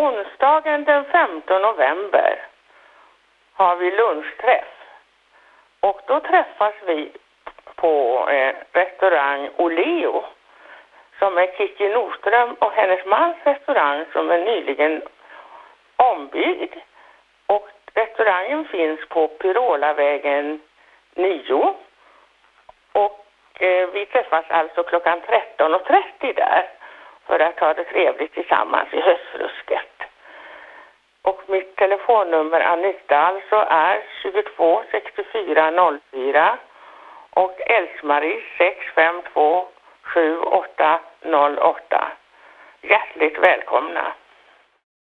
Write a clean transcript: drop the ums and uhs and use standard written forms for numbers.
Onsdagen den 5 november har vi lunchträff. Och då träffas vi på restaurang Oleo, som är Kiki Nordström och hennes mans restaurang, som är nyligen ombyggd. Och restaurangen finns på Pirolavägen 9. Och vi träffas alltså klockan 13.30 där för att ha det trevligt tillsammans i höstrusket. Och mitt telefonnummer Anita alltså är 22 64 04 och Elsmarie 652 7808. Hjärtligt välkomna!